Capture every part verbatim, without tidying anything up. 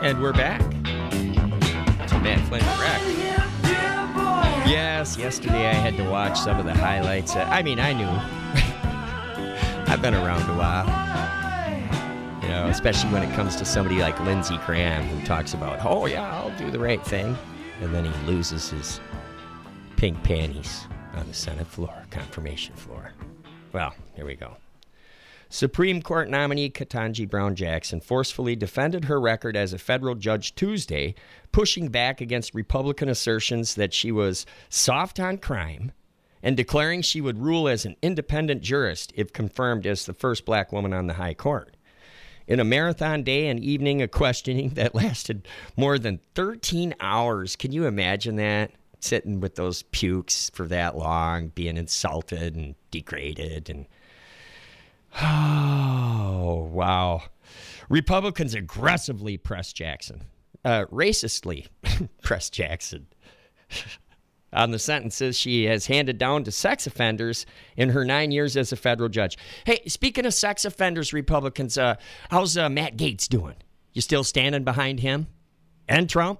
And we're back to Matt Flynn Direct. Yes, yesterday I had to watch some of the highlights. I mean, I knew. I've been around a while. You know, especially when it comes to somebody like Lindsey Graham, who talks about, oh, yeah, I'll do the right thing. And then he loses his pink panties on the Senate floor, confirmation floor. Well, here we go. Supreme Court nominee Ketanji Brown Jackson forcefully defended her record as a federal judge Tuesday, pushing back against Republican assertions that she was soft on crime and declaring she would rule as an independent jurist if confirmed as the first black woman on the high court. In a marathon day and evening of questioning that lasted more than thirteen hours, can you imagine that? Sitting with those pukes for that long, being insulted and degraded and... Oh, wow. Republicans aggressively pressed Jackson, uh, racistly pressed Jackson on the sentences she has handed down to sex offenders in her nine years as a federal judge. Hey, speaking of sex offenders, Republicans, uh, how's uh, Matt Gaetz doing? You still standing behind him and Trump?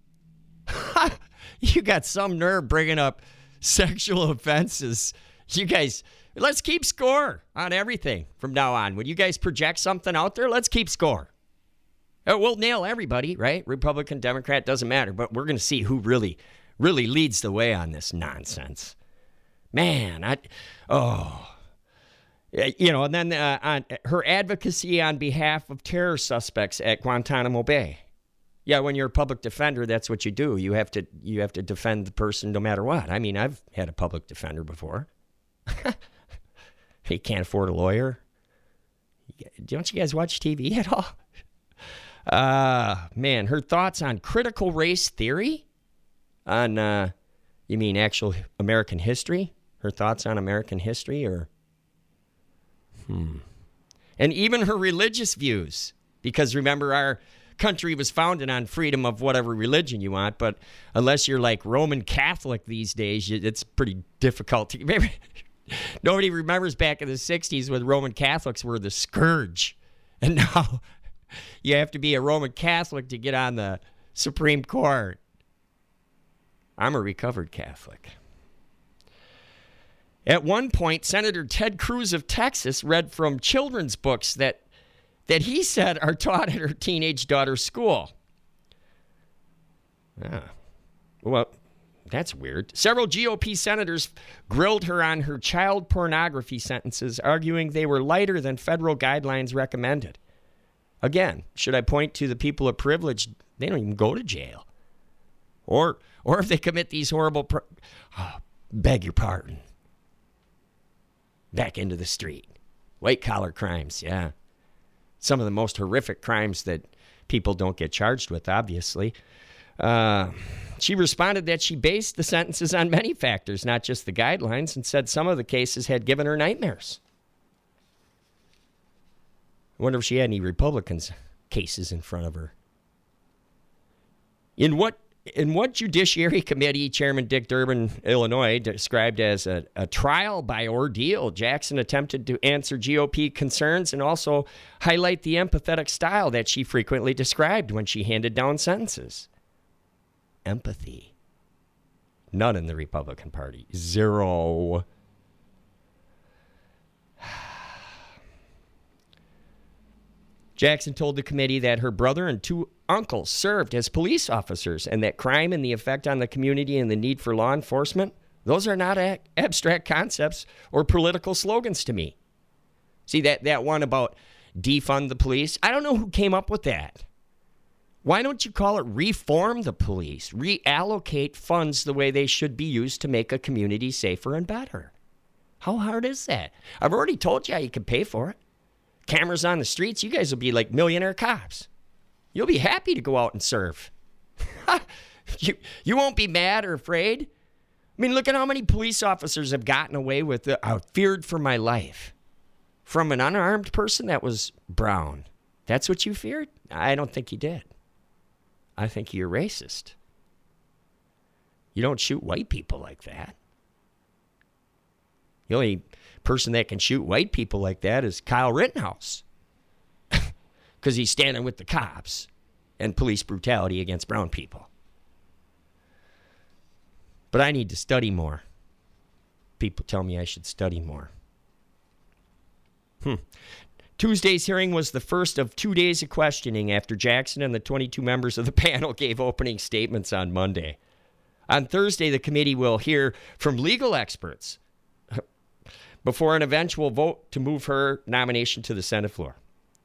You got some nerve bringing up sexual offenses. You guys... Let's keep score on everything from now on. When you guys project something out there, let's keep score. We'll nail everybody, right? Republican, Democrat, doesn't matter. But we're going to see who really, really leads the way on this nonsense. Man, I, oh. You know, and then uh, on her advocacy on behalf of terror suspects at Guantanamo Bay. Yeah, when you're a public defender, that's what you do. You have to, you have to defend the person no matter what. I mean, I've had a public defender before. You can't afford a lawyer. Don't you guys watch T V at all? Uh, man, her thoughts on critical race theory? On, uh, you mean actual American history? Her thoughts on American history? Or, hmm. And even her religious views. Because remember, our country was founded on freedom of whatever religion you want. But unless you're like Roman Catholic these days, it's pretty difficult to... Maybe, nobody remembers back in the sixties when Roman Catholics were the scourge. And now you have to be a Roman Catholic to get on the Supreme Court. I'm a recovered Catholic. At one point, Senator Ted Cruz of Texas read from children's books that, that he said are taught at her teenage daughter's school. Yeah. Well... That's weird. Several G O P senators grilled her on her child pornography sentences, arguing they were lighter than federal guidelines recommended. Again, should I point to the people of privilege? They don't even go to jail. Or or if they commit these horrible... Pro- oh, beg your pardon. Back into the street. White-collar crimes, yeah. Some of the most horrific crimes that people don't get charged with, obviously. Uh, she responded that she based the sentences on many factors, not just the guidelines, and said some of the cases had given her nightmares. I wonder if she had any Republicans' cases in front of her. In what in what Judiciary Committee Chairman Dick Durbin, Illinois, described as a, a trial by ordeal, Jackson attempted to answer G O P concerns and also highlight the empathetic style that she frequently described when she handed down sentences. Empathy. None in the Republican Party. Zero. Jackson told the committee that her brother and two uncles served as police officers and that crime and the effect on the community and the need for law enforcement, those are not a- abstract concepts or political slogans to me. See, that, that one about defund the police? I don't know who came up with that. Why don't you call it reform the police, reallocate funds the way they should be used to make a community safer and better? How hard is that? I've already told you how you can pay for it. Cameras on the streets, you guys will be like millionaire cops. You'll be happy to go out and serve. you, you won't be mad or afraid. I mean, look at how many police officers have gotten away with it. I feared for my life. From an unarmed person that was brown. That's what you feared? I don't think you did. I think you're racist. You don't shoot white people like that. The only person that can shoot white people like that is Kyle Rittenhouse. Because he's standing with the cops. and police brutality against brown people. But I need to study more. People tell me I should study more. Hmm. Tuesday's hearing was the first of two days of questioning after Jackson and the twenty-two members of the panel gave opening statements on Monday. On Thursday, the committee will hear from legal experts before an eventual vote to move her nomination to the Senate floor.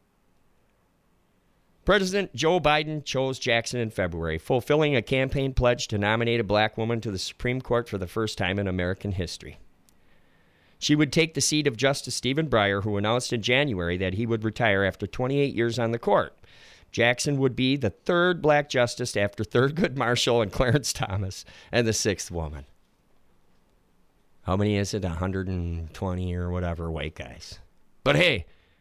President Joe Biden chose Jackson in February, fulfilling a campaign pledge to nominate a black woman to the Supreme Court for the first time in American history. She would take the seat of Justice Stephen Breyer, who announced in January that he would retire after twenty-eight years on the court. Jackson would be the third black justice after Thurgood Marshall and Clarence Thomas, and the sixth woman. How many is it? one hundred twenty or whatever white guys. But hey,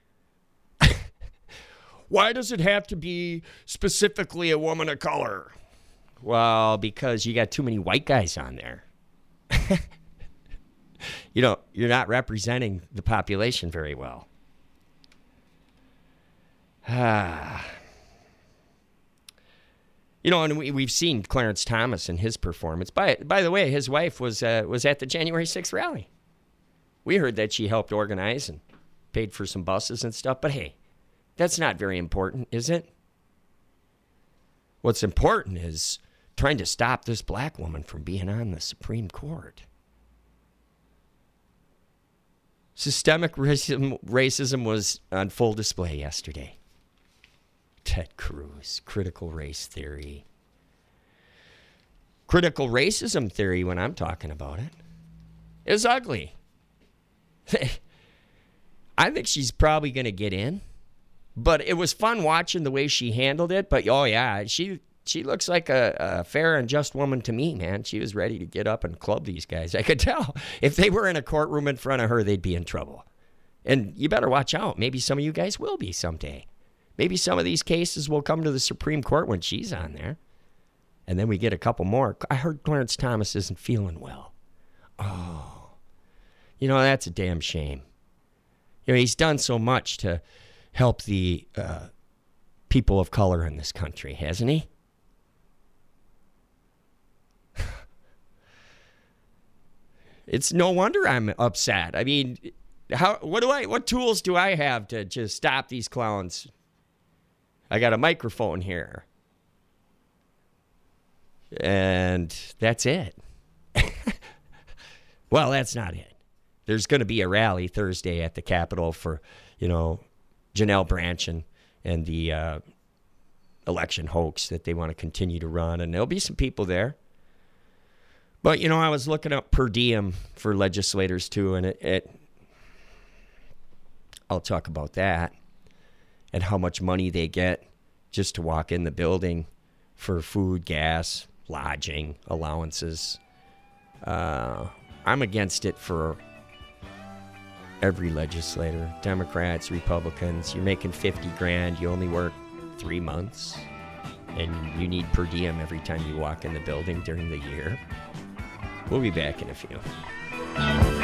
why does it have to be specifically a woman of color? Well, because you got too many white guys on there. You know, you're not representing the population very well. Ah. You know, and we, we've seen Clarence Thomas and his performance. By by the way, his wife was uh, was at the January sixth rally. We heard that she helped organize and paid for some buses and stuff. But hey, that's not very important, is it? What's important is trying to stop this black woman from being on the Supreme Court. Systemic racism, racism was on full display yesterday. Ted Cruz, critical race theory. Critical racism theory, when I'm talking about it, is ugly. I think she's probably going to get in. But it was fun watching the way she handled it. But, oh, yeah, she she looks like a, a fair and just woman to me, man. She was ready to get up and club these guys. I could tell. If they were in a courtroom in front of her, they'd be in trouble. And you better watch out. Maybe some of you guys will be someday. Maybe some of these cases will come to the Supreme Court when she's on there. And then we get a couple more. I heard Clarence Thomas isn't feeling well. Oh. You know, that's a damn shame. You know, he's done so much to help the uh, people of color in this country, hasn't he? It's no wonder I'm upset. I mean, how? What do I? What tools do I have to just stop these clowns? I got a microphone here, and that's it. Well, that's not it. There's going to be a rally Thursday at the Capitol for, you know, Janelle Branch and, and the uh, election hoax that they want to continue to run. And there'll be some people there. But, you know, I was looking up per diem for legislators, too, and it, it I'll talk about that and how much money they get just to walk in the building for food, gas, lodging, allowances. Uh, I'm against it for every legislator, Democrats, Republicans. You're making fifty grand. You only work three months, and you need per diem every time you walk in the building during the year. We'll be back in a few.